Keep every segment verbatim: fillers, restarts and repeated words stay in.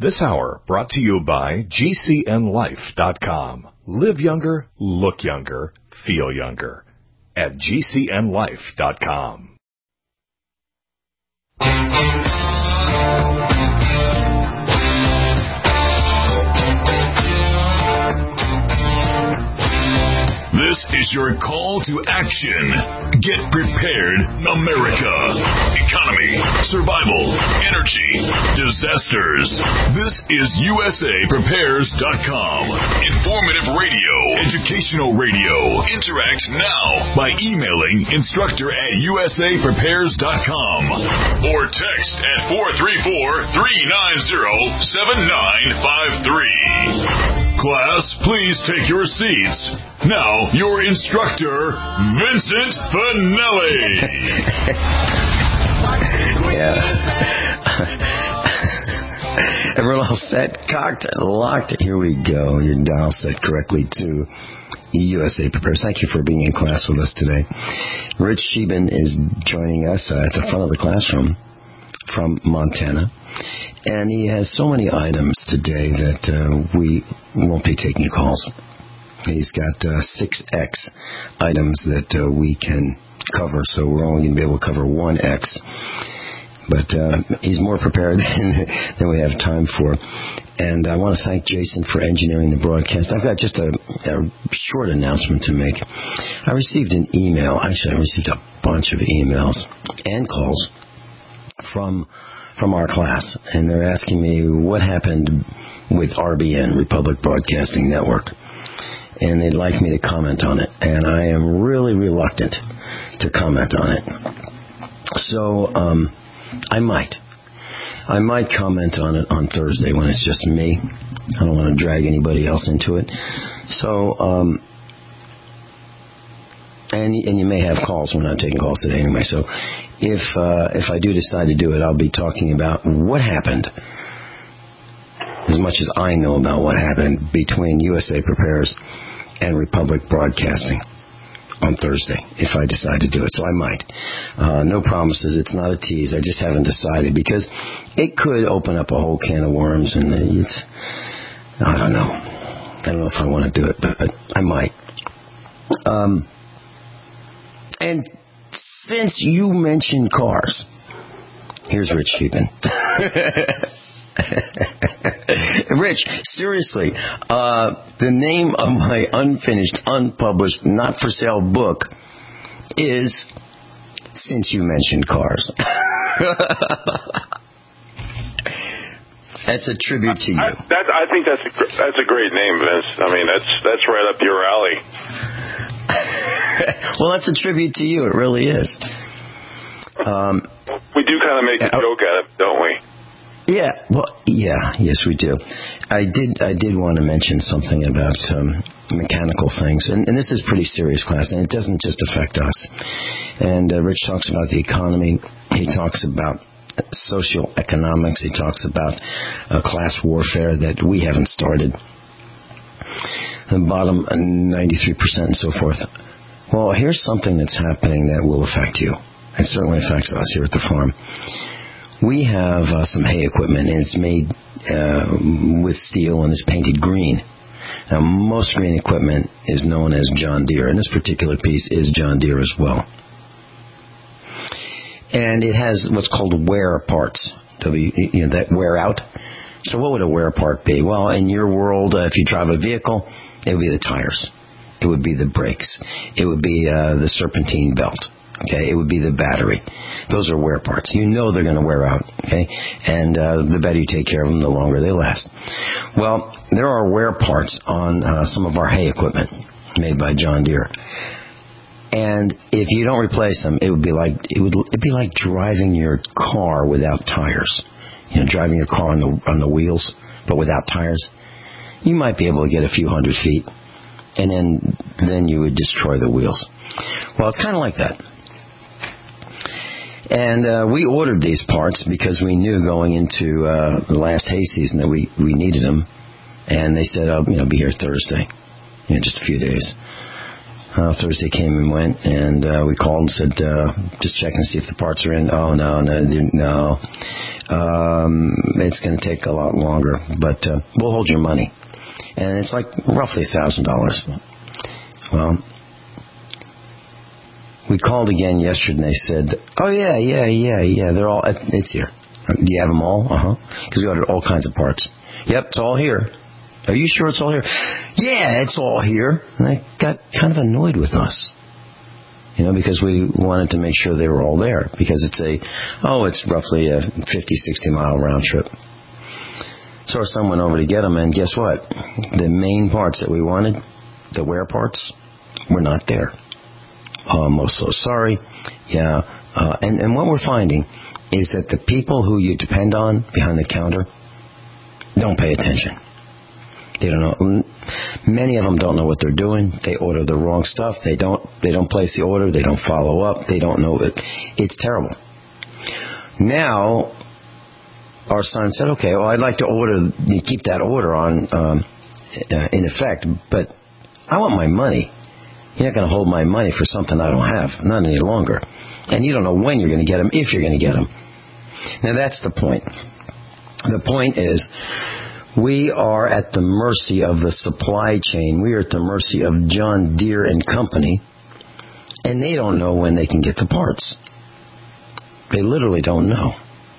This hour brought to you by G C N life dot com. Live younger, look younger, feel younger at G C N life dot com. This is your call to action. Get prepared, America. Economy, survival, energy, disasters. This is U S A Prepares dot com. Informative radio, educational radio. Interact now by emailing instructor at U S A Prepares dot com or text at four three four, three nine zero, seven nine five three. Class, please take your seats. Now, your instructor, Vincent Finelli. Yeah. Everyone all set, cocked, and locked. Here we go. Your dial set correctly to U S A Prepares. Thank you for being in class with us today. Rich Sheben is joining us uh, at the front of the classroom from Montana. And he has so many items today that uh, we won't be taking calls. He's got uh, six X items that uh, we can cover, so we're only going to be able to cover one X. But uh, he's more prepared than, than we have time for. And I want to thank Jason for engineering the broadcast. I've got just a, a short announcement to make. I received an email. Actually, I received a bunch of emails and calls from from our class, and they're asking me what happened with R B N, Republic Broadcasting Network, and they'd like me to comment on it, and I am really reluctant to comment on it. So um, I might. I might comment on it on Thursday when it's just me. I don't want to drag anybody else into it. So, um, and, and you may have calls. We're not taking calls today anyway, so If uh, if I do decide to do it, I'll be talking about what happened, as much as I know about what happened between U S A Prepares and Republic Broadcasting on Thursday, if I decide to do it. So I might. Uh, no promises. It's not a tease. I just haven't decided, because it could open up a whole can of worms, and it's, I don't know. I don't know if I want to do it, but I might. Um, and... Since you mentioned cars, here's Rich Sheben. Rich, seriously, uh, the name of my unfinished, unpublished, not-for-sale book is Since You Mentioned Cars. That's a tribute to you. I, that, I think that's a, that's a great name, Vince. I mean, that's that's right up your alley. Well, that's a tribute to you. It really is. Um, we do kind of make a uh, joke at it, don't we? Yeah. Well, yeah. Yes, we do. I did. I did want to mention something about um, mechanical things, and, and this is pretty serious, class, and it doesn't just affect us. And uh, Rich talks about the economy. He talks about social economics. He talks about uh, class warfare that we haven't started. The bottom ninety-three percent and so forth. Well, here's something that's happening that will affect you. It certainly affects us here at the farm. We have uh, some hay equipment, and it's made uh, with steel and it's painted green. Now, most green equipment is known as John Deere, and this particular piece is John Deere as well. And it has what's called wear parts, w, you know, that wear out. So what would a wear part be? Well, in your world, uh, if you drive a vehicle, it would be the tires. It would be the brakes. It would be uh, the serpentine belt. Okay, it would be the battery. Those are wear parts. You know they're going to wear out. Okay, and uh, the better you take care of them, the longer they last. Well, there are wear parts on uh, some of our hay equipment made by John Deere. And if you don't replace them, it would be like it would it'd be like driving your car without tires. You know, driving your car on the on the wheels, but without tires. You might be able to get a few hundred feet, and then then you would destroy the wheels. Well, it's kind of like that. And uh, we ordered these parts because we knew going into uh, the last hay season that we, we needed them. And they said, "Oh, you know, be here Thursday, you know, just a few days." Uh, Thursday came and went, and uh, we called and said, uh, just checking to see if the parts are in. Oh, no, no, no. Um, it's going to take a lot longer, but uh, we'll hold your money. And it's like roughly one thousand dollars. Well, we called again yesterday, and they said, oh, yeah, yeah, yeah, yeah, they're all, it's here. Do you have them all? Uh-huh. Because we ordered all kinds of parts. Yep, it's all here. Are you sure it's all here? Yeah, it's all here. And they got kind of annoyed with us. You know, because we wanted to make sure they were all there. Because it's a, oh, it's roughly a fifty, sixty mile round trip. So our son went over to get them, and guess what? The main parts that we wanted, the wear parts, were not there. Oh, I'm so sorry. Yeah. Uh, and, and what we're finding is that the people who you depend on behind the counter don't pay attention. They don't know. Many of them don't know what they're doing. They order the wrong stuff. They don't. They don't place the order. They don't follow up. They don't know it. It's terrible. Now, our son said, "Okay, well, I'd like to order. You keep that order on um, uh, in effect, but I want my money. You're not going to hold my money for something I don't have, not any longer. And you don't know when you're going to get them, if you're going to get them." Now, that's the point. The point is, we are at the mercy of the supply chain. We are at the mercy of John Deere and Company, and they don't know when they can get the parts. They literally don't know.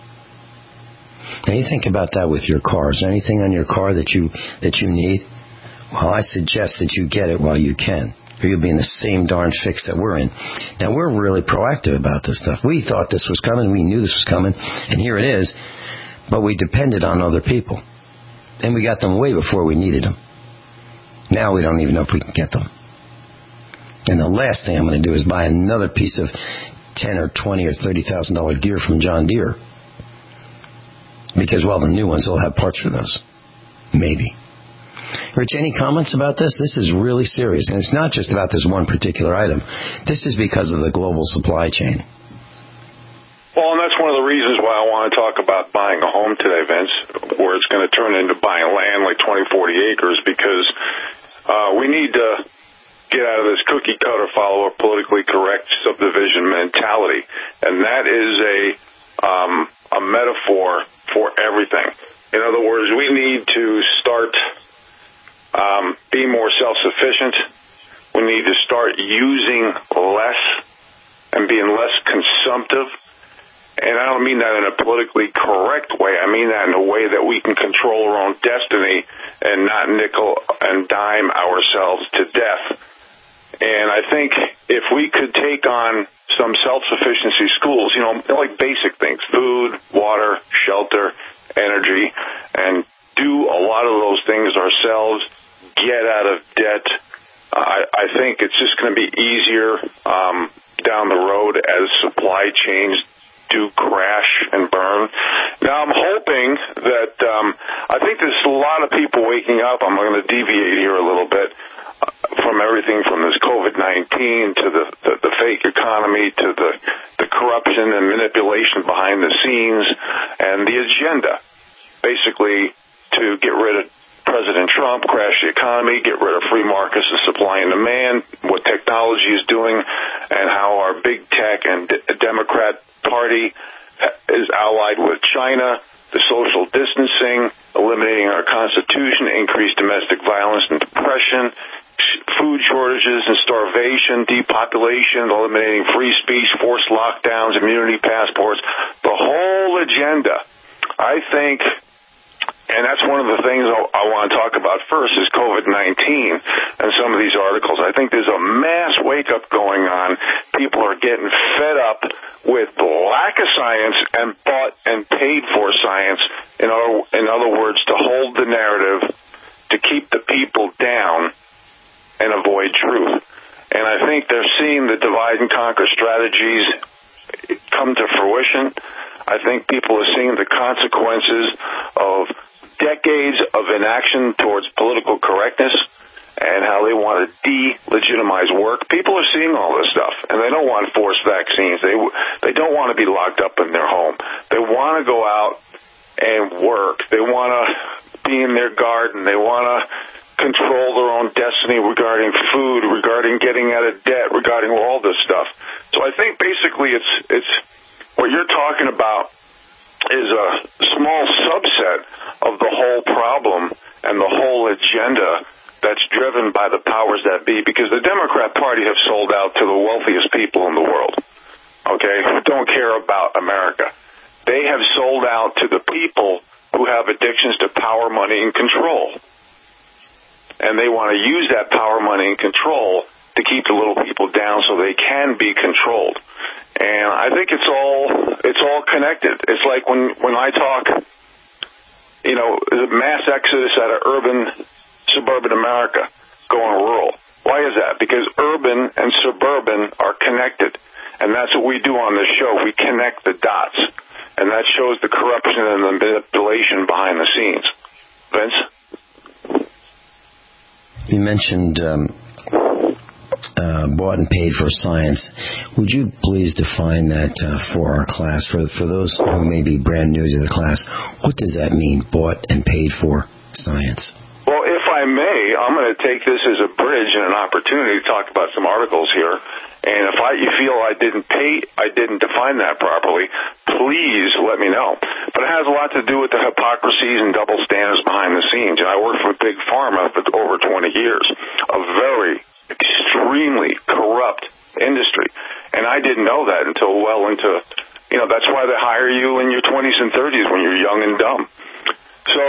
Now, you think about that with your car. Is there anything on your car that you that you need? Well, I suggest that you get it while you can, or you'll be in the same darn fix that we're in. Now, we're really proactive about this stuff. We thought this was coming. We knew this was coming, and here it is. But we depended on other people. And we got them way before we needed them. Now we don't even know if we can get them. And the last thing I'm going to do is buy another piece of ten or twenty or thirty thousand dollar gear from John Deere, because well, the new ones will have parts for those. Maybe. Rich, any comments about this? This is really serious, and it's not just about this one particular item. This is because of the global supply chain. Well, and that's one of the reasons why I want to talk about buying a home today, Vince, where it's going to turn into buying land like twenty, forty acres, because uh, we need to get out of this cookie-cutter follower politically correct subdivision mentality. And that is a um, a metaphor for everything. In other words, we need to start um, being more self-sufficient. We need to start using less and being less consumptive. And I don't mean that in a politically correct way. I mean that in a way that we can control our own destiny and not nickel and dime ourselves to death. And I think if we could take on some self-sufficiency schools, you know, like basic things, food, water, shelter, energy, and do a lot of those things ourselves, get out of debt, uh, I, I think it's just going to be easier um, down the road as supply chains do crash and burn. Now, I'm hoping that, um, I think there's a lot of people waking up. I'm going to deviate here a little bit uh, from everything from this COVID nineteen to the, the, the fake economy to the, the corruption and manipulation behind the scenes and the agenda, basically to get rid of President Trump, crash the economy, get rid of free markets of supply and demand, what technology is doing, and how our big tech and d- Democrat Party is allied with China, the social distancing, eliminating our Constitution, increased domestic violence and depression, food shortages and starvation, depopulation, eliminating free speech, forced lockdowns, immunity passports, the whole agenda. I think... And that's one of the things I want to talk about first is COVID nineteen and some of these articles. I think there's a mass wake-up going on. People are getting fed up with the lack of science and bought and paid for science, in other, in other words, to hold the narrative, to keep the people down and avoid truth. And I think they're seeing the divide and conquer strategies come to fruition. I think people are seeing the consequences of decades of inaction towards political correctness and how they want to delegitimize work. People are seeing all this stuff, and they don't want forced vaccines. They they don't want to be locked up in their home. They want to go out and work. They want to be in their garden. They want to control their own destiny regarding food, regarding getting out of debt, regarding all this stuff. So I think basically it's it's what you're talking about is a small subset of the whole problem and the whole agenda that's driven by the powers that be, because the Democrat Party have sold out to the wealthiest people in the world, okay, who don't care about America. They have sold out to the people who have addictions to power, money, and control. And they want to use that power, money, and control to keep the little people down so they can be controlled. And I think it's all it's all connected. It's like when, when I talk, you know, the mass exodus out of urban, suburban America going rural. Why is that? Because urban and suburban are connected. And that's what we do on this show. We connect the dots. And that shows the corruption and the manipulation behind the scenes. Vince? You mentioned um, uh, bought and paid for science. Would you please define that uh, for our class? For, for those who may be brand new to the class, what does that mean, bought and paid for science? Well, if I may, I'm going to take this as a bridge and an opportunity to talk about some articles here. And if I, you feel I didn't pay, I didn't define that properly, please let me know. But it has a lot to do with the hypocrisies and double standards behind the scenes. And I worked for Big Pharma for over twenty years, a very extremely corrupt industry. And I didn't know that until well into, you know, that's why they hire you in your twenties and thirties when you're young and dumb. So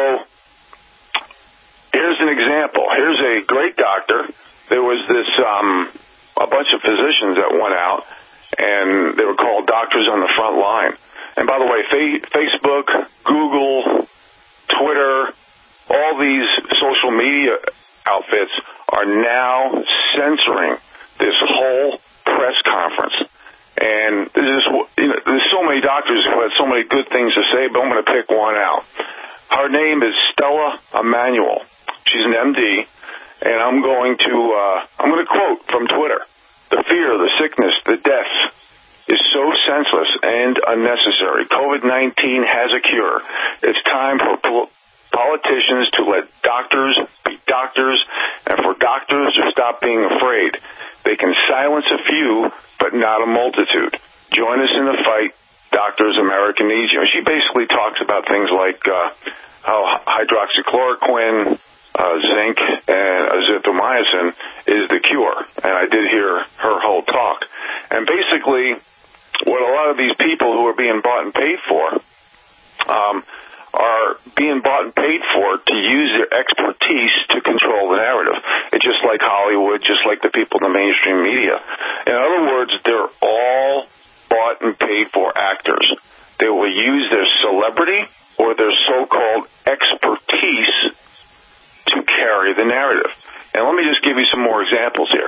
here's an example. Here's a great doctor. There was this, um, a bunch of physicians that went out, and they were called Doctors on the Front Line. And by the way, fa- Facebook, Google, Twitter, all these social media outfits are now censoring this whole press conference. And there's, you know, there's so many doctors who had so many good things to say, but I'm going to pick one out. Her name is Stella Emanuel. She's an M D. And I'm going to, uh, I'm going to quote from Twitter. The fear, the sickness, the deaths is so senseless and unnecessary. COVID nineteen has a cure. It's time for pol- politicians to let doctors be doctors and for doctors to stop being afraid. They can silence a few, but not a multitude. Join us in the fight. Doctors, America needs you. She basically talks about things like uh, how hydroxychloroquine, Uh, zinc and azithromycin is the cure. And I did hear her whole talk. And basically, what a lot of these people who are being bought and paid for um, are being bought and paid for to use their expertise to control the narrative. It's just like Hollywood, just like the people in the mainstream media. In other words, they're all bought and paid for actors. They will use their celebrity or their so-called expertise to carry the narrative. And let me just give you some more examples here.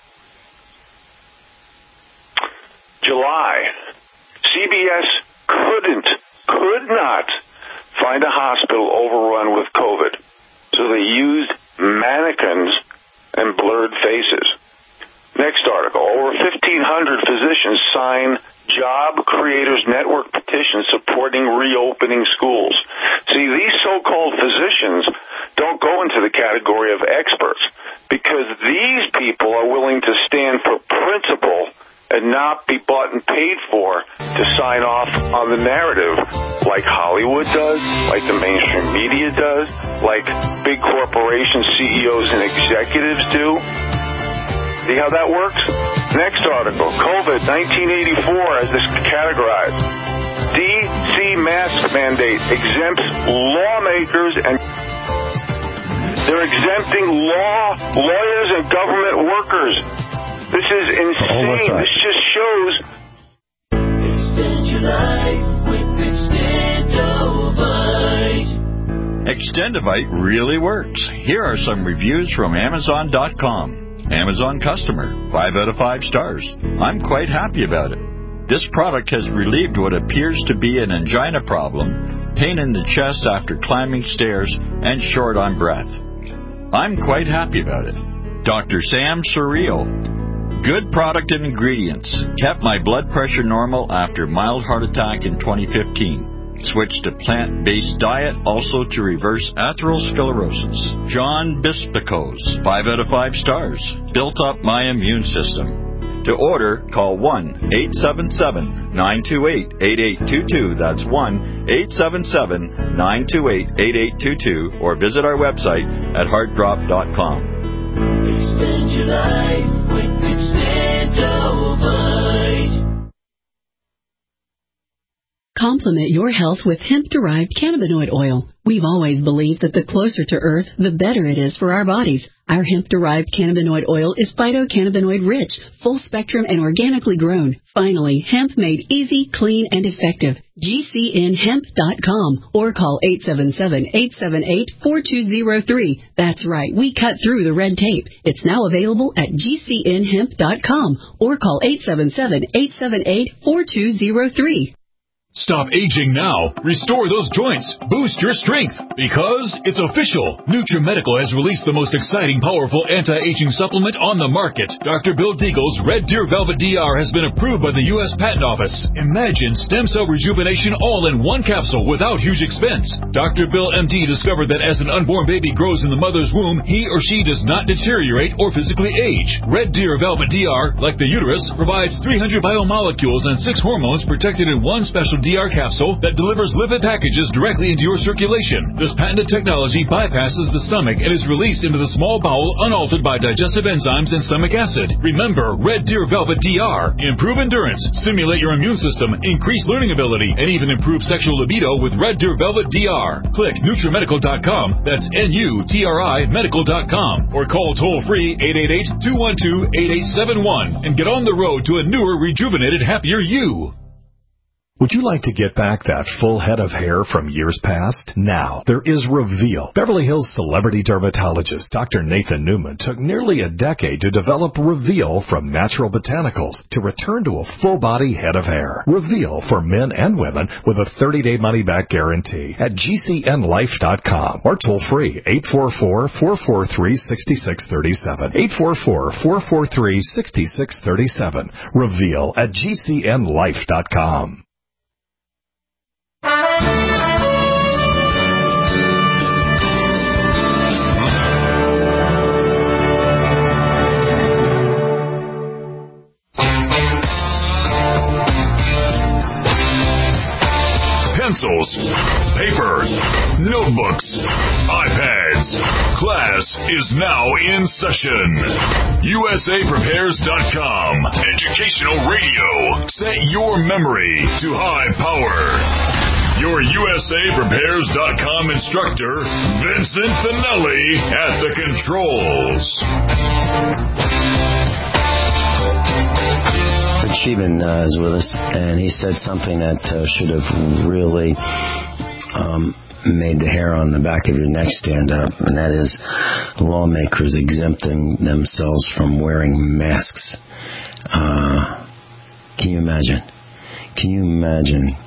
July, C B S couldn't, could not find a hospital overrun with COVID. So they used mannequins and blurred faces. Next article, over fifteen hundred physicians sign Job Creators Network petition supporting reopening schools. See, these so-called physicians don't go into the category of experts because these people are willing to stand for principle and not be bought and paid for to sign off on the narrative like Hollywood does, like the mainstream media does, like big corporation C E Os and executives do. See how that works? Next article, COVID nineteen eighty-four as this categorized. D C mask mandate exempts lawmakers and they're exempting law, lawyers and government workers. This is insane. This just shows. Extend your life with Extendovite. Extendovite really works. Here are some reviews from Amazon dot com. Amazon customer, five out of five stars. I'm quite happy about it. This product has relieved what appears to be an angina problem, pain in the chest after climbing stairs, and short on breath. I'm quite happy about it. Doctor Sam Surreal. Good product and ingredients. Kept my blood pressure normal after mild heart attack in twenty fifteen. switch to plant-based diet, also to reverse atherosclerosis. John Bispicos, five out of five stars. Built up my immune system. To order, call one eight seven seven, nine two eight, eight eight two two. That's one eight seven seven, nine two eight, eight eight two two. Or visit our website at heart drop dot com. Extend your life with Extendovite. Complement your health with hemp-derived cannabinoid oil. We've always believed that the closer to Earth, the better it is for our bodies. Our hemp-derived cannabinoid oil is phytocannabinoid-rich, full-spectrum, and organically grown. Finally, hemp made easy, clean, and effective. G C N hemp dot com or call eight seven seven, eight seven eight, four two zero three. That's right, we cut through the red tape. It's now available at G C N hemp dot com or call eight seven seven, eight seven eight, four two zero three. Stop aging now. Restore those joints. Boost your strength. Because it's official. NutriMedical has released the most exciting, powerful anti-aging supplement on the market. Doctor Bill Deagle's Red Deer Velvet D R has been approved by the U S Patent Office. Imagine stem cell rejuvenation all in one capsule without huge expense. Doctor Bill M D discovered that as an unborn baby grows in the mother's womb, he or she does not deteriorate or physically age. Red Deer Velvet D R, like the uterus, provides three hundred biomolecules and six hormones protected in one special D R capsule that delivers lipid packages directly into your circulation. This patented technology bypasses the stomach and is released into the small bowel unaltered by digestive enzymes and stomach acid. Remember, Red Deer Velvet D R. Improve endurance, stimulate your immune system, increase learning ability, and even improve sexual libido with Red Deer Velvet D R. Click NutriMedical dot com. That's N U T R I medical dot com. Or call toll-free eight eight eight, two one two, eight eight seven one and get on the road to a newer, rejuvenated, happier you. Would you like to get back that full head of hair from years past? Now, there is Reveal. Beverly Hills celebrity dermatologist Doctor Nathan Newman took nearly a decade to develop Reveal from natural botanicals to return to a full-body head of hair. Reveal for men and women with a thirty-day money-back guarantee at G C N life dot com or toll-free eight four four, four four three, six six three seven. eight four four, four four three, six six three seven. Reveal at G C N life dot com. Pencils, paper, notebooks, iPads. Class is now in session. U S A Prepares dot com. Educational radio. Set your memory to high power. Your U S A Prepares dot com instructor, Vincent Finelli, at the controls. Rich Sheben uh, is with us, and he said something that uh, should have really um, made the hair on the back of your neck stand up, and that is lawmakers exempting themselves from wearing masks. Uh, can you imagine? Can you imagine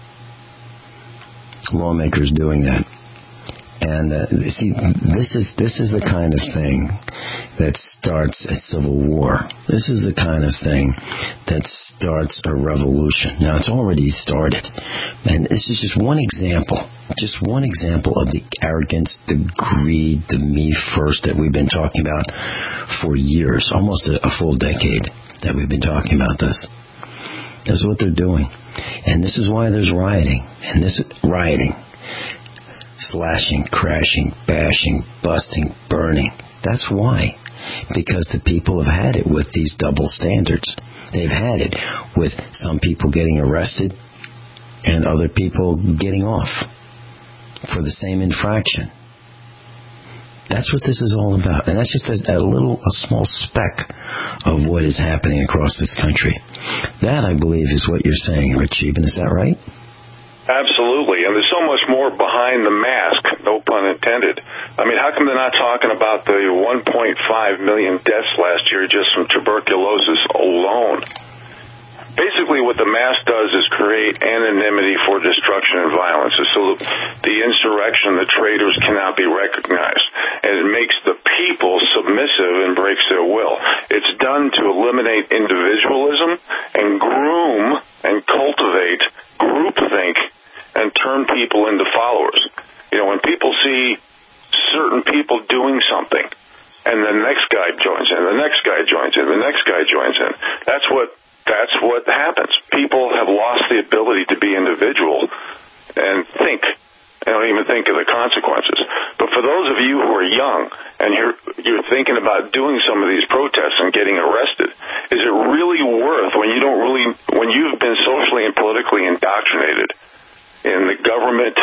lawmakers doing that? And uh, see, this is this is the kind of thing that starts a civil war. This is the kind of thing that starts a revolution. Now, it's already started, and this is just one example, just one example of the arrogance, the greed, the me first that we've been talking about for years, almost a, a full decade that we've been talking about this. This is what they're doing, and this is why there's rioting, and this rioting. Slashing, crashing, bashing, busting, burning. That's why. Because the people have had it with these double standards. They've had it with some people getting arrested and other people getting off for the same infraction. That's what this is all about. And that's just a, a little, a small speck of what is happening across this country. That, I believe, is what you're saying, Rich Sheben. Is that right? Absolutely, and there's so much more behind the mask, no pun intended. I mean, how come they're not talking about the one point five million deaths last year just from tuberculosis alone? Basically, what the mask does is create anonymity for destruction and violence. So the insurrection, the traitors cannot be recognized, and it makes the people submissive and breaks their will. It's done to eliminate individualism and groom and cultivate groupthink and turn certain people doing something, and the next guy joins in, the next guy joins in, the next guy joins in. That's what that's what happens. People have lost the ability to be individual and think. They don't even think of the consequences. But for those of you who are young and you're you're thinking about doing some of these protests and getting arrested, is it really worth when you don't really when you've been socially and politically indoctrinated in the government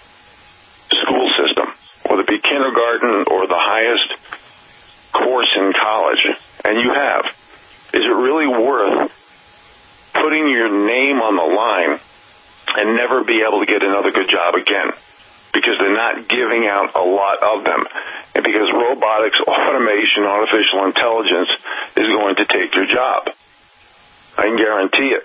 school system, whether it be kindergarten or the highest course in college, and you have, is it really worth putting your name on the line and never be able to get another good job again? Because they're not giving out a lot of them. And because robotics, automation, artificial intelligence is going to take your job. I can guarantee it.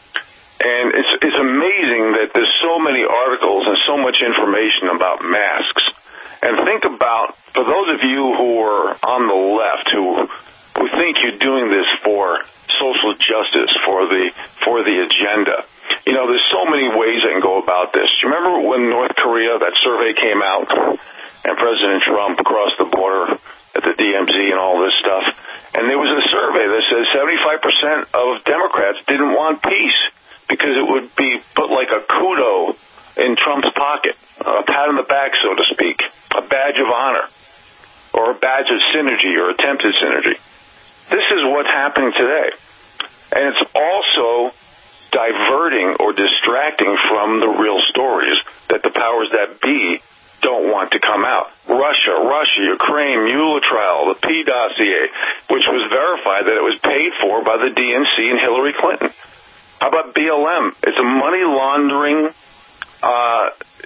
And it's it's amazing that there's so many articles and so much information about masks. And think about, for those of you who are on the left, who who think you're doing this for social justice, for the for the agenda. You know, there's so many ways I can go about this. Do you remember when North Korea, that survey came out, and President Trump crossed the border at the D M Z and all this stuff? And there was a survey that says seventy-five percent of Democrats didn't want peace because it would be put like a kudo in Trump's pocket, a pat on the back, so to speak, a badge of honor, or a badge of synergy or attempted synergy. This is what's happening today. And it's also diverting or distracting from the real stories that the powers that be don't want to come out. Russia, Russia, Ukraine, Mueller trial, the P dossier, which was verified that it was paid for by the D N C and Hillary Clinton. How about B L M? It's a money laundering uh,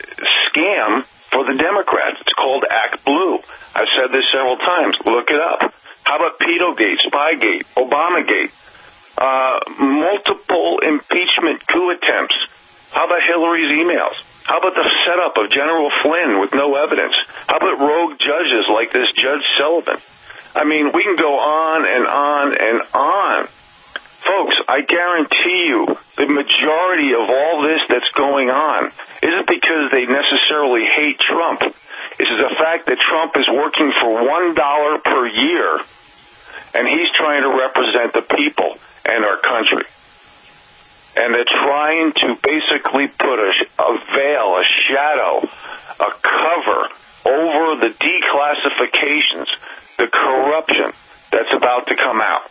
scam for the Democrats. It's called Act Blue. I've said this several times. Look it up. How about Pedogate, Spygate, Obamagate? Uh, multiple impeachment coup attempts. How about Hillary's emails? How about the setup of General Flynn with no evidence? How about rogue judges like this Judge Sullivan? I mean, we can go on and on and on. Folks, I guarantee you the majority of all this that's going on isn't because they necessarily hate Trump. It's the fact that Trump is working for one dollar per year, and he's trying to represent the people and our country. And they're trying to basically put a, a veil, a shadow, a cover over the declassifications, the corruption that's about to come out.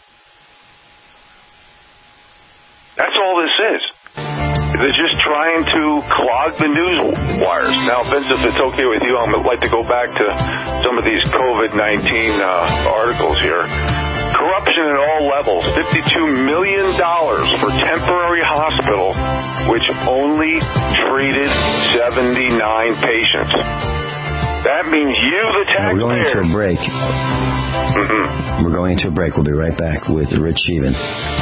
That's all this is. They're just trying to clog the news wires. Now, Vince, if it's okay with you, I'd like to go back to some of these COVID nineteen uh, articles here. Corruption at all levels. fifty-two million dollars for temporary hospital, which only treated seventy-nine patients. That means you, the taxpayer. We're going into a break. Mm-hmm. We're going into a break. We'll be right back with Rich Sheehan.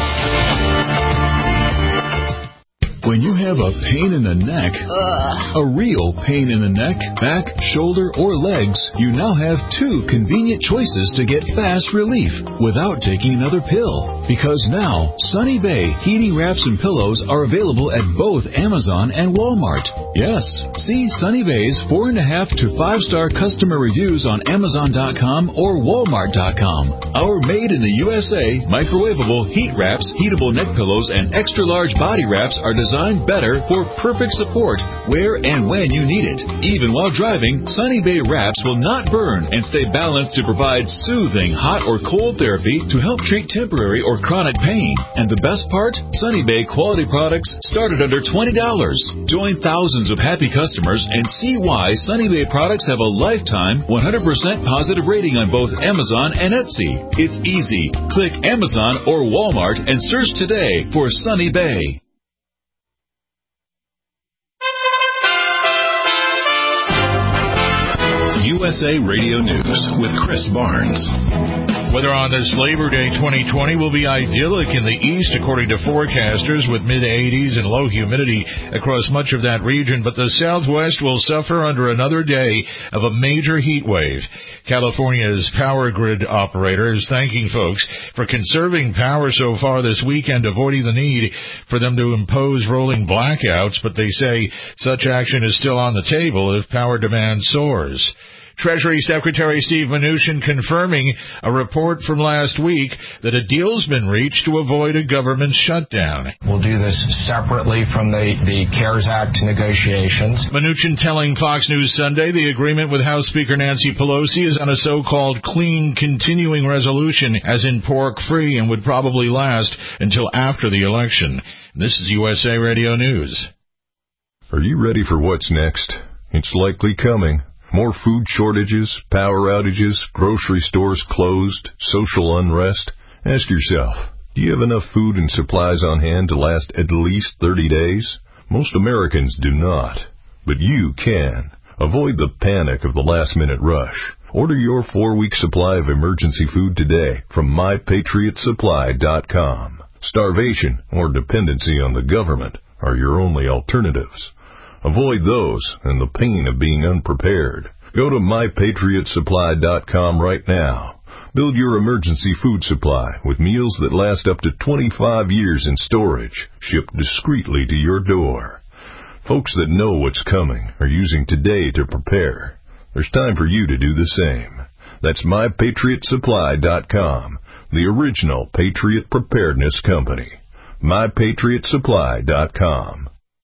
When you have a pain in the neck, Ugh. a real pain in the neck, back, shoulder, or legs, you now have two convenient choices to get fast relief without taking another pill. Because now, Sunny Bay heating wraps and pillows are available at both Amazon and Walmart. Yes, see Sunny Bay's four and a half to five star customer reviews on Amazon dot com or Walmart dot com. Our made in the U S A microwavable heat wraps, heatable neck pillows, and extra large body wraps are designed better for perfect support where and when you need it. Even while driving, Sunny Bay wraps will not burn and stay balanced to provide soothing hot or cold therapy to help treat temporary or chronic pain. And the best part? Sunny Bay quality products start at under twenty dollars. Join thousands of happy customers and see why Sunny Bay products have a lifetime one hundred percent positive rating on both Amazon and Etsy. It's easy. Click Amazon or Walmart and search today for Sunny Bay. U S A Radio News with Chris Barnes. Weather on this Labor Day twenty twenty will be idyllic in the east, according to forecasters, with mid-eighties and low humidity across much of that region. But the southwest will suffer under another day of a major heat wave. California's power grid operator is thanking folks for conserving power so far this weekend, avoiding the need for them to impose rolling blackouts. But they say such action is still on the table if power demand soars. Treasury Secretary Steve Mnuchin confirming a report from last week that a deal's been reached to avoid a government shutdown. We'll do this separately from the, the CARES Act negotiations. Mnuchin telling Fox News Sunday the agreement with House Speaker Nancy Pelosi is on a so-called clean continuing resolution, as in pork-free, and would probably last until after the election. This is U S A Radio News. Are you ready for what's next? It's likely coming. More food shortages, power outages, grocery stores closed, social unrest. Ask yourself, do you have enough food and supplies on hand to last at least thirty days? Most Americans do not, but you can. Avoid the panic of the last-minute rush. Order your four-week supply of emergency food today from my patriot supply dot com. Starvation or dependency on the government are your only alternatives. Avoid those and the pain of being unprepared. Go to my patriot supply dot com right now. Build your emergency food supply with meals that last up to twenty-five years in storage, shipped discreetly to your door. Folks that know what's coming are using today to prepare. There's time for you to do the same. That's my patriot supply dot com, the original Patriot Preparedness Company. my patriot supply dot com.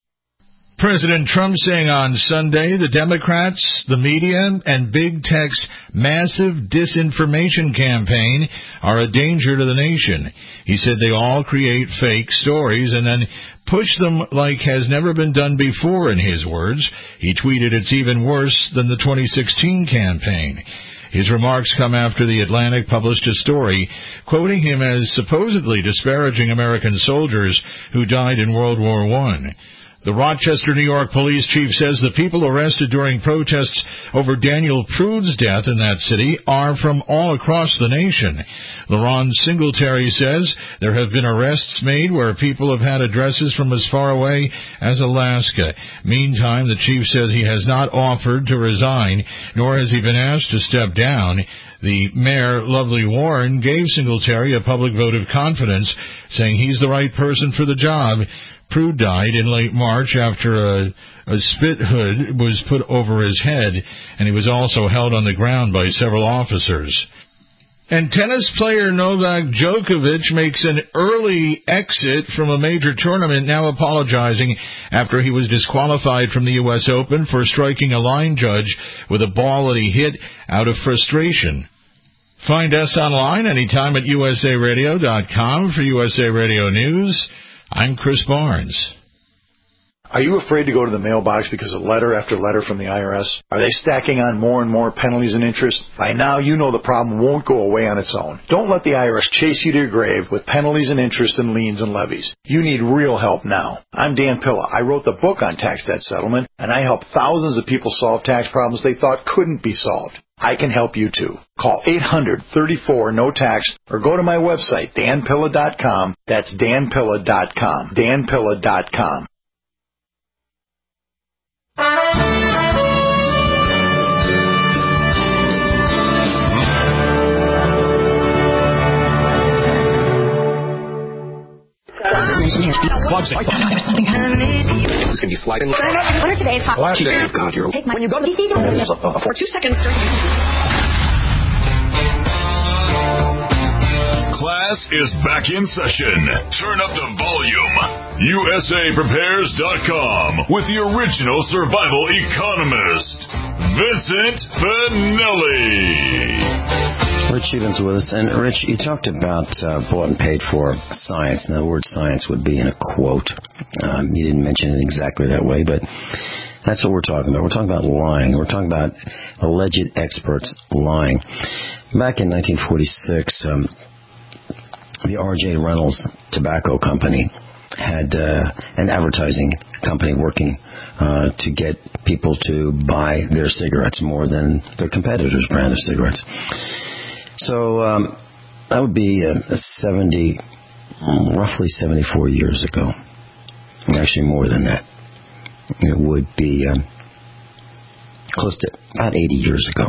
President Trump saying on Sunday the Democrats, the media, and big tech's massive disinformation campaign are a danger to the nation. He said they all create fake stories and then push them like has never been done before, in his words. He tweeted, "It's even worse than the twenty sixteen campaign." His remarks come after The Atlantic published a story quoting him as supposedly disparaging American soldiers who died in World War One. The Rochester, New York police chief says the people arrested during protests over Daniel Prude's death in that city are from all across the nation. LaRon Singletary says there have been arrests made where people have had addresses from as far away as Alaska. Meantime, the chief says he has not offered to resign, nor has he been asked to step down. The mayor, Lovely Warren, gave Singletary a public vote of confidence, saying he's the right person for the job. Prude died in late March after a, a spit hood was put over his head, and he was also held on the ground by several officers. And tennis player Novak Djokovic makes an early exit from a major tournament, now apologizing after he was disqualified from the U S Open for striking a line judge with a ball that he hit out of frustration. Find us online anytime at U S A radio dot com for U S A Radio News. I'm Chris Barnes. Are you afraid to go to the mailbox because of letter after letter from the I R S? Are they stacking on more and more penalties and interest? By now, you know the problem won't go away on its own. Don't let the I R S chase you to your grave with penalties and interest and liens and levies. You need real help now. I'm Dan Pilla. I wrote the book on tax debt settlement, and I help thousands of people solve tax problems they thought couldn't be solved. I can help you too. Call eight hundred, thirty-four, no tax or go to my website, dan pilla dot com. That's dan pilla dot com. dan pilla dot com. It's going to be sliding. What are today's hot? Last day, God, you're... Take my... When you go to the... For two seconds... Class is back in session. Turn up the volume. U S A prepares dot com with the original survival economist, Vincent Finelli. Rich Evans with us. And Rich, you talked about uh, bought and paid for science. Now, the word science would be in a quote. Um, you didn't mention it exactly that way, but that's what we're talking about. We're talking about lying. We're talking about alleged experts lying. Back in nineteen forty-six, um, the R J Reynolds Tobacco Company had uh, an advertising company working uh, to get people to buy their cigarettes more than their competitors' brand of cigarettes. So um, that would be uh, seventy, roughly seventy-four years ago. Actually, more than that. It would be um, close to about eighty years ago.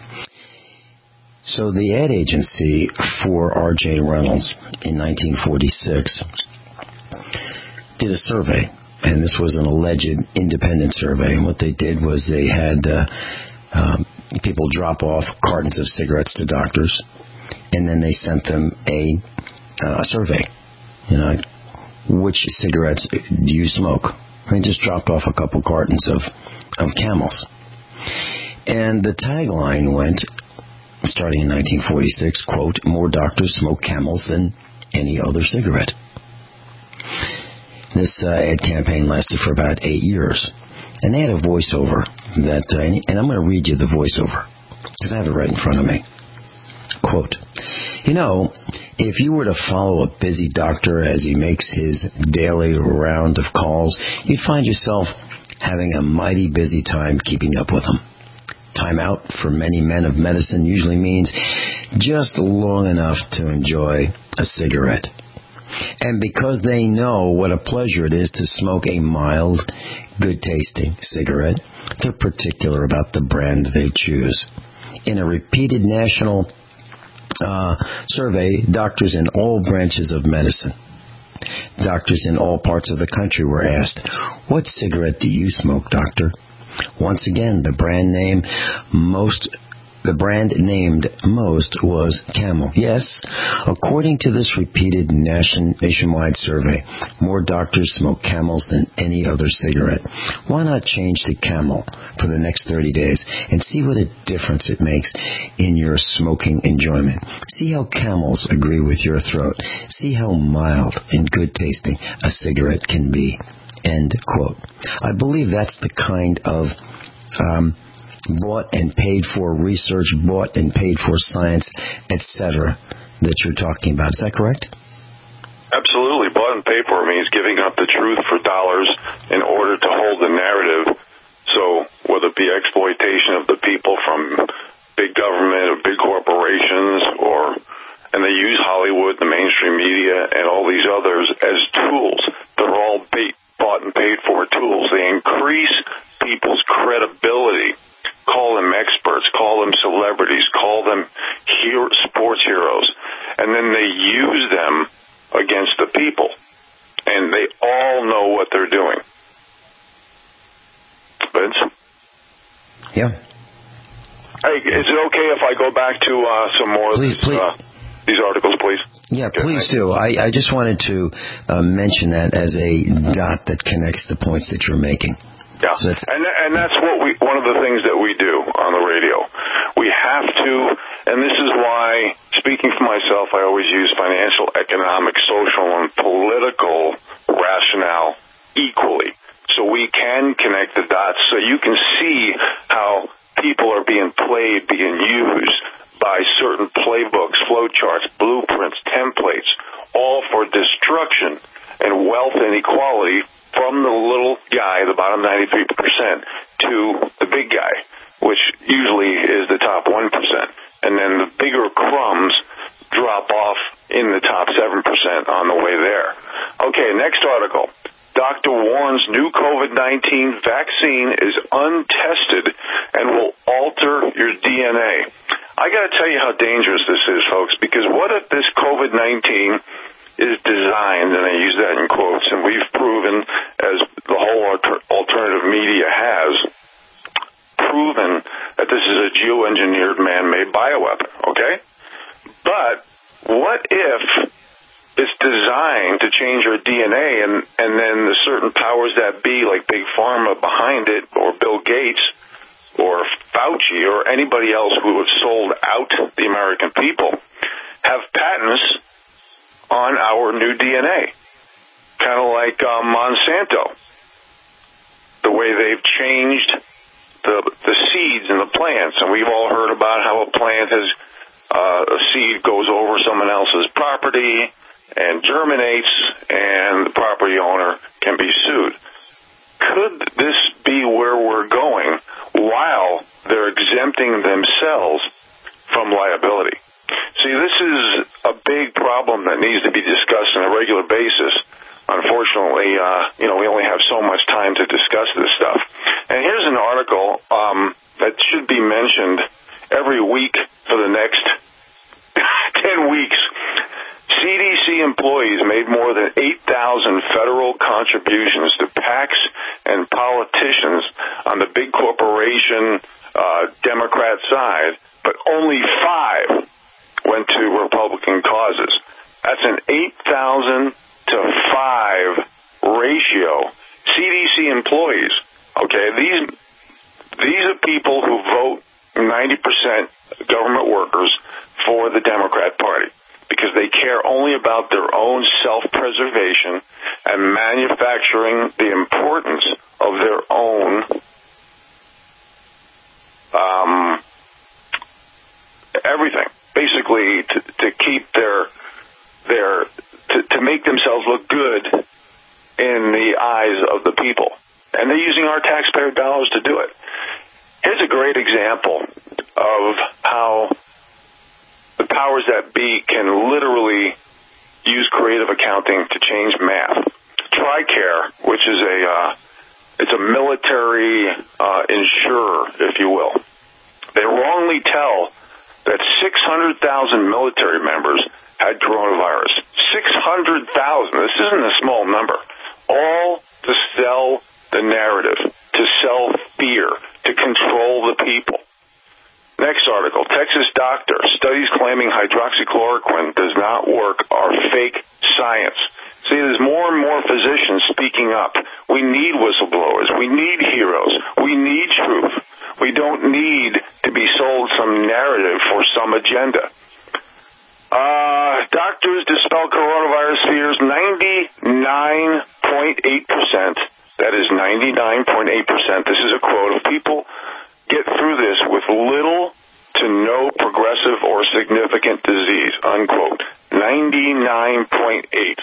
So the ad agency for R J Reynolds in nineteen forty-six did a survey, and this was an alleged independent survey. And what they did was they had uh, um, people drop off cartons of cigarettes to doctors, and then they sent them a, uh, a survey. You know, which cigarettes do you smoke? I just dropped off a couple cartons of, of Camels. And the tagline went, starting in nineteen forty-six, quote, more doctors smoke Camels than any other cigarette. This uh, ad campaign lasted for about eight years. And they had a voiceover that, uh, and I'm going to read you the voiceover, because I have it right in front of me. Quote, you know, if you were to follow a busy doctor as he makes his daily round of calls, you'd find yourself having a mighty busy time keeping up with him. Time out for many men of medicine usually means just long enough to enjoy a cigarette. And because they know what a pleasure it is to smoke a mild, good-tasting cigarette, they're particular about the brand they choose. In a repeated national uh, survey, doctors in all branches of medicine, doctors in all parts of the country were asked, what cigarette do you smoke, doctor? Once again, the brand name most The brand named most was Camel. Yes, according to this repeated nation, nationwide survey, more doctors smoke Camels than any other cigarette. Why not change to Camel for the next thirty days and see what a difference it makes in your smoking enjoyment? See how Camels agree with your throat. See how mild and good tasting a cigarette can be. End quote. I believe that's the kind of um, bought and paid for research, bought and paid for science, et cetera, that you're talking about. Is that correct? Absolutely. Bought and paid for means giving up the truth for dollars in order to hold the narrative. So whether it be exploitation of the people from big government or big corporations, or and they use Hollywood, the mainstream media, and all these others as tools. They're all bait, bought and paid for tools. They increase people's credibility. Call them experts, call them celebrities, call them hero, sports heroes, and then they use them against the people. And they all know what they're doing. Vince? Yeah. Hey, is it okay if I go back to uh, some more please, of these, please. Uh, these articles, please? Yeah, okay, please do. I, I just wanted to uh, mention that as a dot that connects the points that you're making. Yeah, so and and that's what we one of the things that we do on the radio. We have to, and this is why, speaking for myself, I always use financial, economic, social, and political rationale equally, so we can connect the dots, so you can see how people are being played, being used by certain playbooks, flowcharts, blueprints, templates, all for destruction and wealth inequality. From the little guy, the bottom ninety-three percent, to the big guy, which usually is the top one percent. And then the bigger crumbs drop off in the top seven percent on the way there. Okay, next article. Doctor warns new COVID nineteen vaccine is untested and will alter your D N A. I got to tell you how dangerous this is, folks, because what if this COVID nineteen is designed, and I use that in quotes, and we've proven, as the whole alter- alternative media has, proven that this is a geoengineered man-made bioweapon, okay? But what if it's designed to change your D N A, and, and then the certain powers that be, like Big Pharma behind it, or Bill Gates, or Fauci, or anybody else who has sold out the American people, have patents on our new D N A, kind of like um, Monsanto, the way they've changed the the seeds in the plants, and we've all heard about how a plant has uh, a seed goes over someone else's property and germinates, and the property owner can be sued. Could this be where we're going while they're exempting themselves from liability? See, this is a big problem that needs to be discussed on a regular basis. Unfortunately, uh, you know, we only have so much time to discuss this stuff. And here's an article um, that should be mentioned every week for the next ten weeks. C D C employees made more than eight thousand federal contributions to PACs and politicians on the big corporation uh, but only five went to Republican causes. That's an eight thousand to five ratio. C D C employees, okay, these these are people who vote ninety percent government workers for the Democrat Party because they care only about their own self-preservation and manufacturing the importance of their own um, everything, basically to, to keep their their to, to make themselves look good in the eyes of the people. And they're using our taxpayer dollars to do it. Here's a great example of how the powers that be can literally use creative accounting to change math. TRICARE, which is a uh, it's a military uh, insurer, if you will, they wrongly tell that six hundred thousand military members had coronavirus. six hundred thousand. This isn't a small number. All to sell the narrative, to sell fear, to control the people. Next article, Texas doctor, studies claiming hydroxychloroquine does not work are fake science. See, there's more and more physicians speaking up. We need whistleblowers. We need heroes. We need truth. We don't need to be sold some narrative for some agenda. Uh, doctors dispel coronavirus fears ninety-nine point eight percent. That is ninety-nine point eight percent. This is a quote of people get through this with little to no progressive or significant disease, unquote. ninety-nine point eight.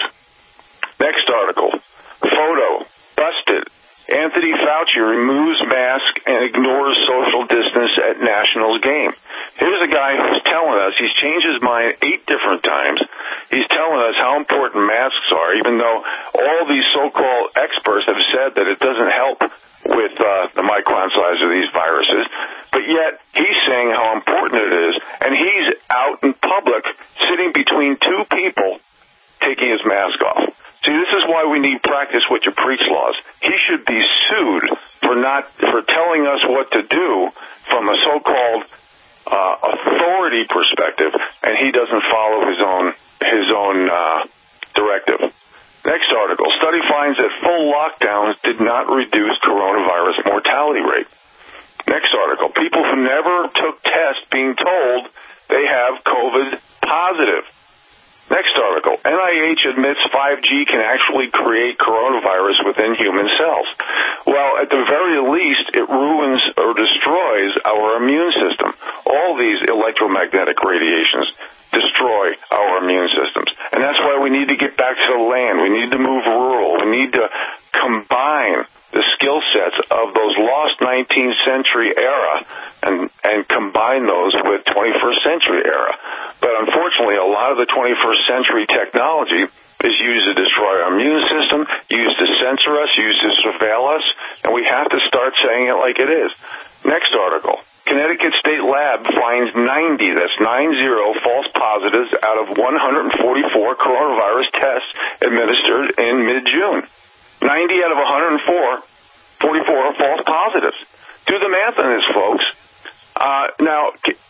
Next article. Photo. Busted. Anthony Fauci removes mask and ignores social distance at Nationals game. Here's a guy who's telling us, he's changed his mind eight different times. He's telling us how important masks are, even though all these so-called experts have said that it doesn't help with uh, the micron size of these viruses. But yet, he's saying how important it is, and he's out in public, sitting between two people, taking his mask off. See, this is why we need practice what you preach laws. He should be sued for not for telling us what to do from a so-called uh, authority perspective, and he doesn't follow his own his own uh, directive. Next article: study finds that full lockdowns did not reduce coronavirus mortality rate. Next article: people who never took tests being told they have COVID positive. Next article, N I H admits five G can actually create coronavirus within human cells. Well, at the very least, it ruins or destroys our immune system. All these electromagnetic radiations destroy our immune systems. And that's why we need to get back to the land. We need to move rural. We need to combine the skill sets of those lost nineteenth century era and, and combine those with twenty-first century era. But unfortunately, a lot of the twenty-first century technology is used to destroy our immune system, used to censor us, used to surveil us, and we have to start saying it like it is. Next article. Connecticut State Lab finds ninety, that's nine zero, false positives out of one hundred forty-four coronavirus tests administered in mid-June. ninety out of one hundred four, forty-four are false positives. Do the math on this, folks. Uh, now,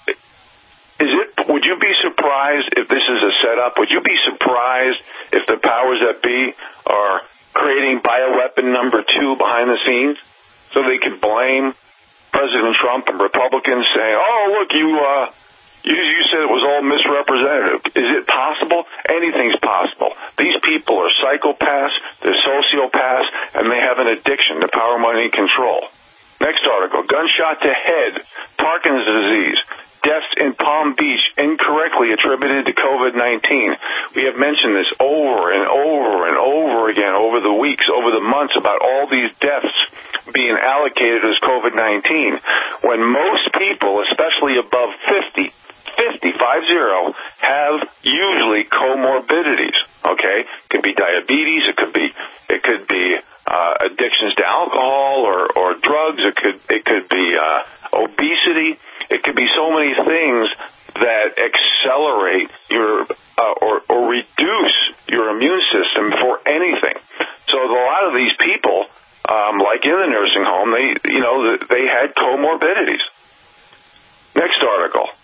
is it? Would you be surprised if this is a setup? Would you be surprised if the powers that be are creating bioweapon number two behind the scenes so they could blame President Trump and Republicans saying, oh, look, you, uh, you, you said it was all misrepresentative. Is it possible? Anything's possible. These people are psychopaths, they're sociopaths, and they have an addiction to power, money, and control. Next article, gunshot to head, Parkinson's disease, deaths in Palm Beach incorrectly attributed to COVID nineteen. We have mentioned this over and over and over again over the weeks, over the months about all these deaths being allocated as COVID nineteen, when most people, especially above fifty, fifty, five zero, have usually comorbidities. Okay, it could be diabetes, it could be it could be uh, addictions to alcohol or, or drugs, it could it could be uh, obesity, it could be so many things that accelerate your uh, or, or reduce your immune system for anything. So a lot of these people, um, like in the nursing home, they you know they had comorbidities. Next article.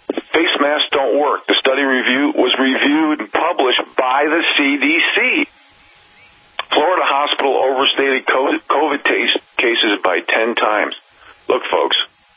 don't work. The study review was reviewed and published by the C D C. Florida hospital overstated COVID cases by ten times. Look, folks,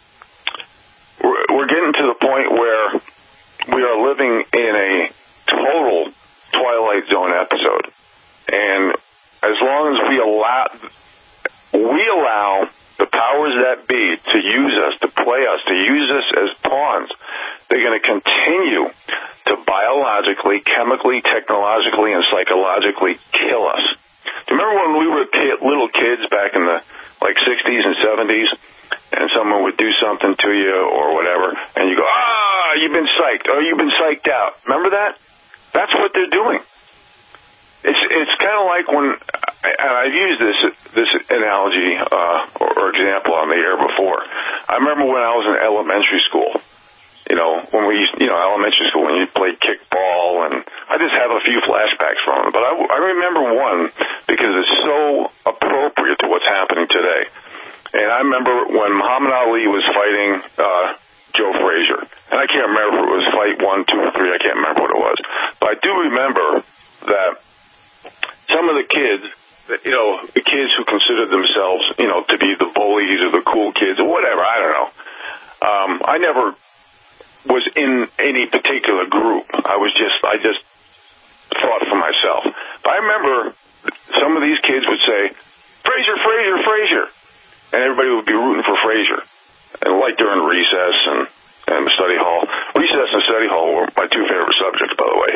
we're, we're getting to the point where we are living in a total Twilight Zone episode. And as long as we allow, we allow the powers that be to use us, to play us, to use us as pawns, they're going to continue to biologically, chemically, technologically, and psychologically kill us. Do you remember when we were kid, little kids back in the like sixties and seventies, and someone would do something to you or whatever, and you go, ah, you've been psyched, or you've been psyched out. Remember that? That's what they're doing. It's it's kind of like when, and I've used this this analogy uh, or, or example on the air before. I remember when I was in elementary school. You know, when we used, you know, elementary school, when you played kickball, and I just have a few flashbacks from it. But I, I remember one because it's so appropriate to what's happening today. And I remember when Muhammad Ali was fighting uh, Joe Frazier. And I can't remember if it was fight one, two, or three. I can't remember what it was. But I do remember that some of the kids, you know, the kids who considered themselves, you know, to be the bullies or the cool kids or whatever, I don't know. Um, I never was in any particular group. I was just, I just thought for myself. But I remember some of these kids would say, Frazier, Frazier, Frazier. And everybody would be rooting for Frazier. And like during recess and, and the study hall. Recess and study hall were my two favorite subjects, by the way.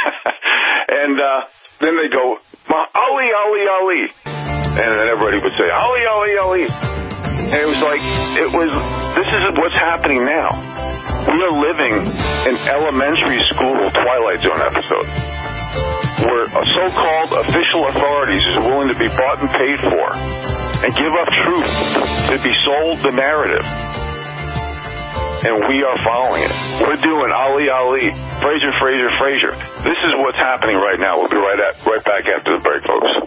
and uh, then they'd go, Ali, Ali, Ali. And then everybody would say, Ali, Ali, Ali. And it was like, it was, this is what's happening now. We are living in elementary school Twilight Zone episode where a so-called official authorities is willing to be bought and paid for and give up truth to be sold the narrative. And we are following it. We're doing Ali, Ali, Frazier, Frazier, Frazier. This is what's happening right now. We'll be right, at, right back after the break, folks.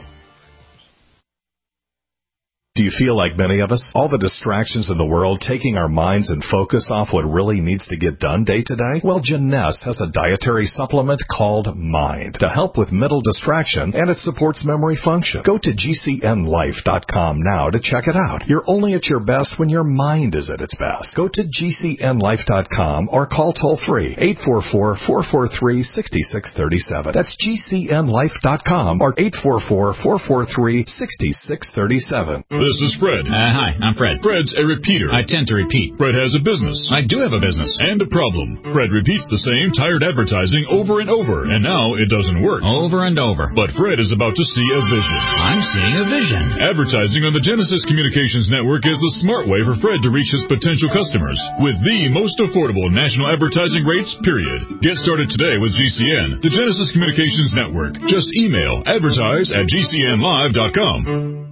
Do you feel like many of us? All the distractions in the world taking our minds and focus off what really needs to get done day to day? Well, Jeunesse has a dietary supplement called Mind to help with mental distraction, and it supports memory function. Go to G C N life dot com now to check it out. You're only at your best when your mind is at its best. Go to G C N life dot com or call toll-free eight four four, four four three, six six three seven. That's G C N life dot com or eight four four, four four three, six six three seven. This is Fred. Uh, hi, I'm Fred. Fred's a repeater. I tend to repeat. Fred has a business. I do have a business. And a problem. Fred repeats the same tired advertising over and over, and now it doesn't work. Over and over. But Fred is about to see a vision. I'm seeing a vision. Advertising on the Genesis Communications Network is the smart way for Fred to reach his potential customers with the most affordable national advertising rates, period. Get started today with G C N, the Genesis Communications Network. Just email advertise at G C N live dot com.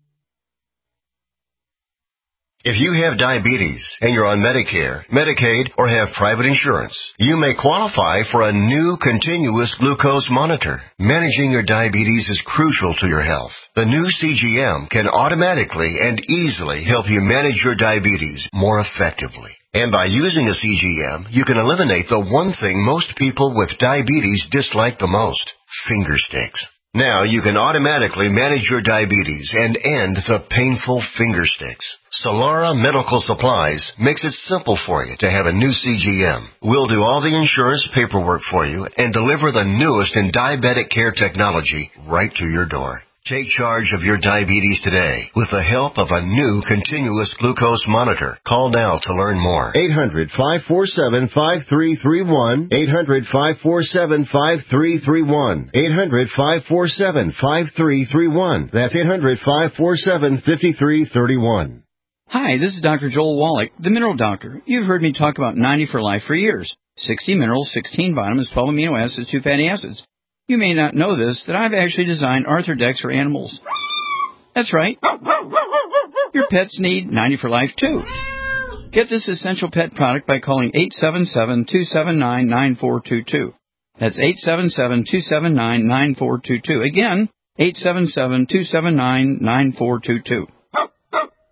If you have diabetes and you're on Medicare, Medicaid, or have private insurance, you may qualify for a new continuous glucose monitor. Managing your diabetes is crucial to your health. The new C G M can automatically and easily help you manage your diabetes more effectively. And by using a C G M, you can eliminate the one thing most people with diabetes dislike the most, finger sticks. Now you can automatically manage your diabetes and end the painful finger sticks. Solara Medical Supplies makes it simple for you to have a new C G M. We'll do all the insurance paperwork for you and deliver the newest in diabetic care technology right to your door. Take charge of your diabetes today with the help of a new continuous glucose monitor. Call now to learn more. eight hundred, five four seven, five three three one. eight hundred, five four seven, five three three one. eight hundred, five four seven, five three three one. That's eight hundred, five four seven, five three three one. Hi, this is Doctor Joel Wallach, the Mineral Doctor. You've heard me talk about ninety for Life for years. sixty minerals, sixteen vitamins, twelve amino acids, two fatty acids. You may not know this, that I've actually designed Arthrodex for animals. That's right. Your pets need ninety for Life, too. Get this essential pet product by calling eight seven seven, two seven nine, nine four two two. That's eight seven seven, two seven nine, nine four two two. Again, eight seven seven, two seven nine, nine four two two.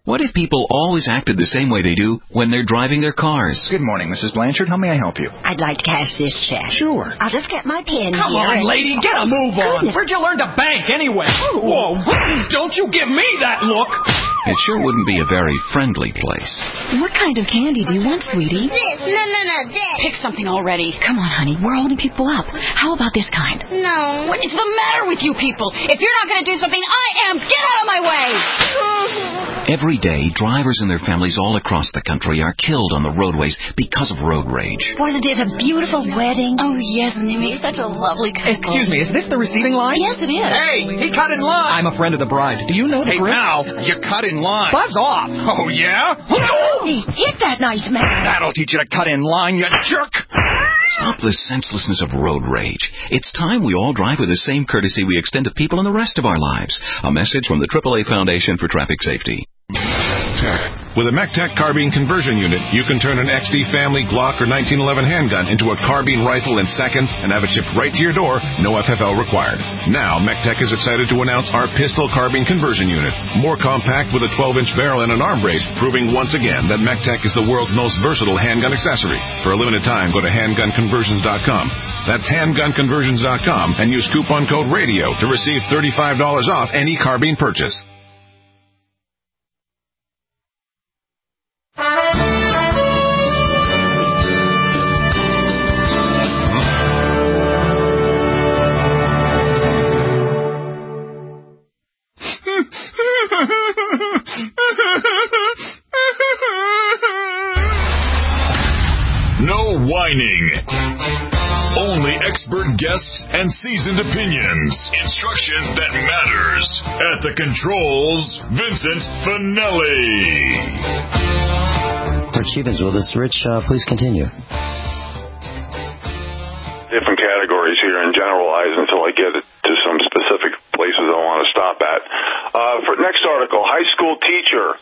What if people always acted the same way they do when they're driving their cars? Good morning, Missus Blanchard. How may I help you? I'd like to cash this check. Sure. I'll just get my pen Come here. on, and... lady, get a move on. Goodness. Where'd you learn to bank anyway? Whoa, don't you give me that look. It sure wouldn't be a very friendly place. What kind of candy do you want, sweetie? This. No, no, no, this. Pick something already. Come on, honey. We're holding people up. How about this kind? No. What is the matter with you people? If you're not going to do something, I am. Get out of my way. Every day, drivers and their families all across the country are killed on the roadways because of road rage. Wasn't it a beautiful wedding? Oh, yes, and they make such a lovely couple. Excuse me, is this the receiving line? Yes, it is. Hey, he cut in line. I'm a friend of the bride. Do you know the Hey, bride? pal, you cut in line. Buzz off. Oh, yeah? Hey, hit that nice man. That'll teach you to cut in line, you jerk. Stop the senselessness of road rage. It's time we all drive with the same courtesy we extend to people in the rest of our lives. A message from the triple A Foundation for Traffic Safety. With a MECTEC carbine conversion unit, you can turn an X D family Glock or nineteen eleven handgun into a carbine rifle in seconds and have it shipped right to your door, no F F L required. Now, MECTEC is excited to announce our pistol carbine conversion unit. More compact with a twelve inch barrel and an arm brace, proving once again that MECTEC is the world's most versatile handgun accessory. For a limited time, go to handgun conversions dot com. That's handgun conversions dot com and use coupon code RADIO to receive thirty-five dollars off any carbine purchase. No whining. Only expert guests and seasoned opinions. Instruction that matters. At the controls, Vincent Finelli. Rich Sheben's with us. Rich, uh, please continue. Different categories here and generalize until I get to some specific places I want to stop at. Uh, for next article, high school teacher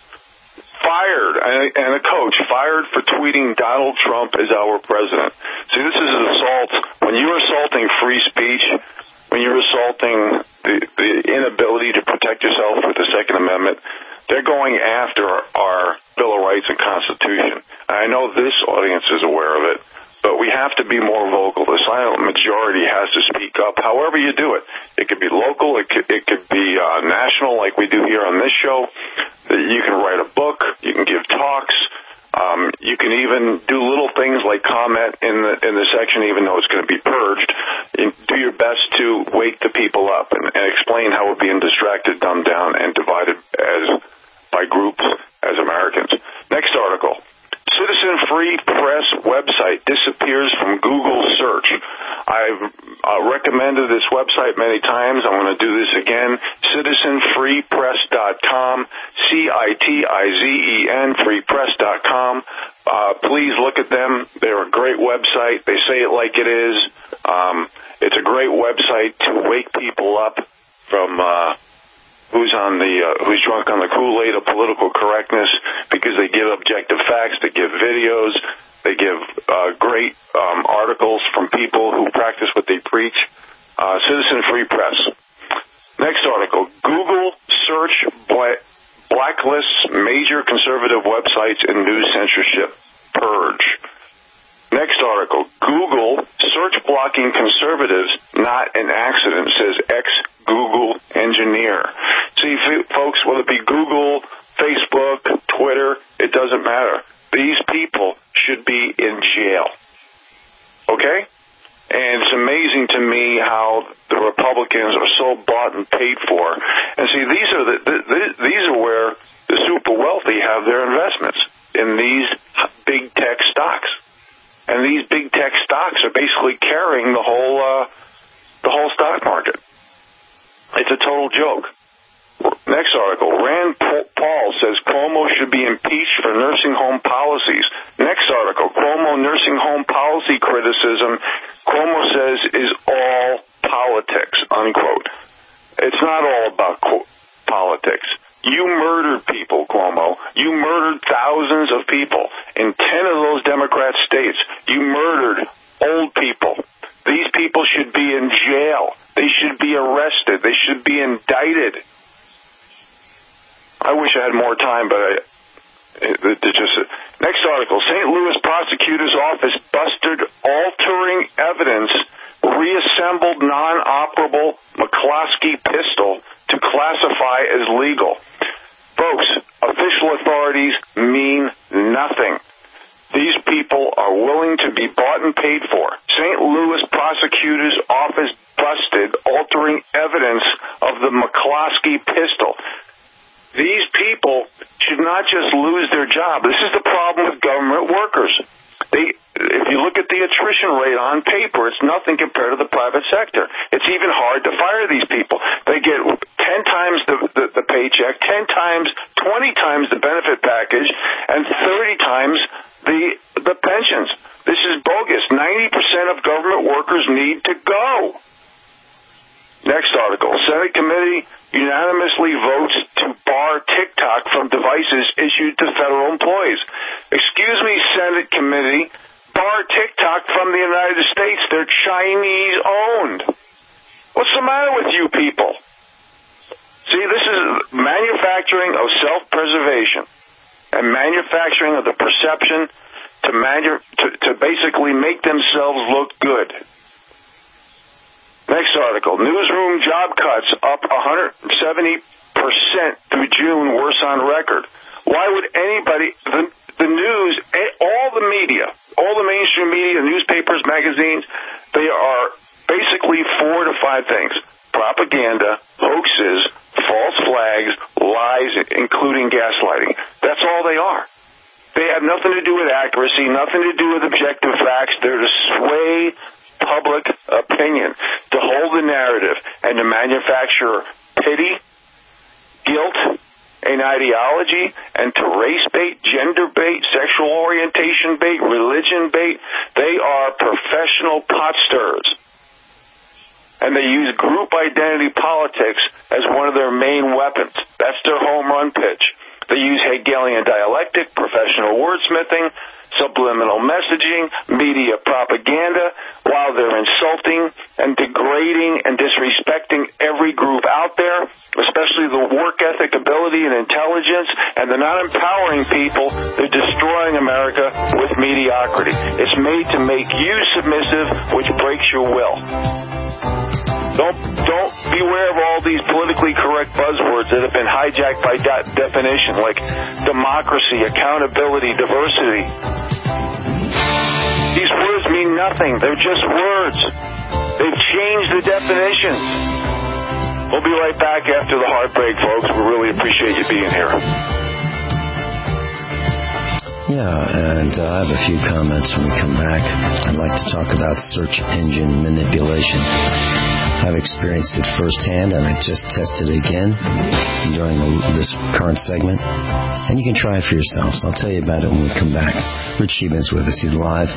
fired and a coach fired for tweeting Donald Trump is our president. See, this is an assault. When you're assaulting free speech, when you're assaulting the, the inability to protect yourself with the Second Amendment, they're going after our Bill of Rights and Constitution. And I know this audience is aware of it, but we have to be more vocal. The silent majority has to speak up, however you do it. It could be local, it could, it could be uh, national, like we do here on this show. You can write a book, you can give talks, um, you can even do little things like comment in the in the section, even though it's going to be purged. You do your best to wake the people up and, and explain how we're being distracted, dumbed down, and divided as by groups as Americans. Next article. Citizen Free Press website disappears from Google search. I've uh, recommended this website many times. I'm going to do this again. citizen free press dot com, C I T I Z E N, free press dot com. Uh, please look at them. They're a great website. They say it like it is. Um, it's a great website to wake people up from uh, who's on the uh, who's drunk on the Kool-Aid of political correctness, because they give objective facts, they give videos, they give uh, great um, articles from people who practice what they preach. Uh, Citizen Free Press. Next article. Google search bla- blacklists major conservative websites and news censorship. Purge. Next article. Google search blocking conservatives, not an accident, says ex-Google engineer. See, folks, whether it be Google, Facebook, Twitter, it doesn't matter. These people should be in jail. Okay? And it's amazing to me how the Republicans are so bought and paid for. And see, these are the, the, the these are where the super wealthy have their investments, in these big tech stocks. And these big tech stocks are basically carrying the whole uh, the whole stock market. It's a total joke. Next article. Rand Paul says Cuomo should be impeached for nursing home policies. Next article. Cuomo nursing home policy criticism, Cuomo says, is all politics, unquote. It's not all about quote, politics. You murdered people, Cuomo. You murdered thousands of people. In ten of those Democrat states, you murdered old people. These people should be in jail. They should be arrested. They should be indicted. I wish I had more time, but I, the, the just next article. Saint Louis prosecutor's office busted altering evidence, reassembled non-operable McCloskey pistol to classify as legal. Folks, official authorities mean nothing. These people are willing to be bought and paid for. Saint Louis prosecutor's office busted altering evidence of the McCloskey pistol. These people should not just lose their job. This is the problem with government workers. They, if you look at the attrition rate on paper, it's nothing compared to the private sector. It's even hard to fire these people. They get ten times the, the, the paycheck, ten times, twenty times the benefit package, and thirty times the the pensions. This is bogus. ninety percent of government workers need to go. Next article. Senate committee unanimously votes to bar TikTok from devices issued to federal employees. Excuse me, Senate committee, bar TikTok from the United States. They're Chinese-owned. What's the matter with you people? See, this is manufacturing of self-preservation and manufacturing of the perception to, manu- to, to basically make themselves look good. Next article. Newsroom job cuts up one hundred seventy percent through June, worst on record. Why would anybody, the, the news, all the media, all the mainstream media, newspapers, magazines, they are basically four to five things. Propaganda, hoaxes, false flags, lies, including gaslighting. That's all they are. They have nothing to do with accuracy, nothing to do with objective facts. They're to sway public opinion, to hold the narrative, and to manufacture pity, guilt, an ideology, and to race bait, gender bait, sexual orientation bait, religion bait. They are professional pot stirrers. And they use group identity politics as one of their main weapons. That's their home run pitch. They use Hegelian dialectic, professional wordsmithing, subliminal messaging, media propaganda, while they're insulting and degrading and disrespecting every group out there, especially the work ethic, ability, and intelligence, and they're not empowering people. They're destroying America with mediocrity. It's made to make you submissive, which breaks your will. Don't don't beware of all these politically correct buzzwords that have been hijacked by de- definition, like democracy, accountability, diversity. These words mean nothing. They're just words. They've changed the definitions. We'll be right back after the heartbreak, folks. We really appreciate you being here. Yeah, and uh, I have a few comments when we come back. I'd like to talk about search engine manipulation. I've experienced it firsthand, and I just tested it again during the, this current segment. And you can try it for yourselves. I'll tell you about it when we come back. Rich Sheehan's with us. He's live.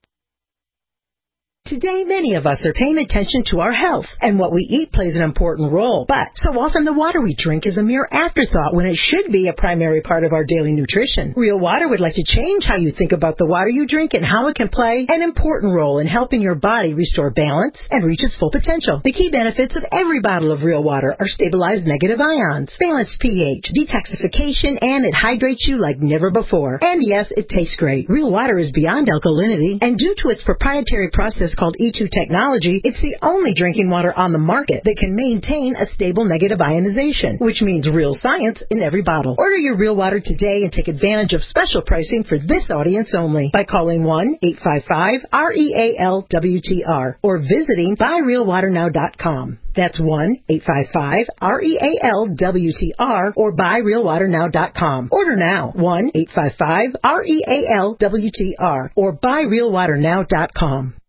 Today, many of us are paying attention to our health, and what we eat plays an important role. But so often the water we drink is a mere afterthought when it should be a primary part of our daily nutrition. Real Water would like to change how you think about the water you drink and how it can play an important role in helping your body restore balance and reach its full potential. The key benefits of every bottle of Real Water are stabilized negative ions, balanced pH, detoxification, and it hydrates you like never before. And yes, it tastes great. Real Water is beyond alkalinity, and due to its proprietary process called E two technology, it's the only drinking water on the market that can maintain a stable negative ionization, which means real science in every bottle. Order your Real Water today and take advantage of special pricing for this audience only by calling one eight five five R E A L W T R or visiting buy real water now dot com. That's one eight five five R E A L W T R or buy real water now dot com. Order now, one eight five five R E A L W T R or buy real water now dot com.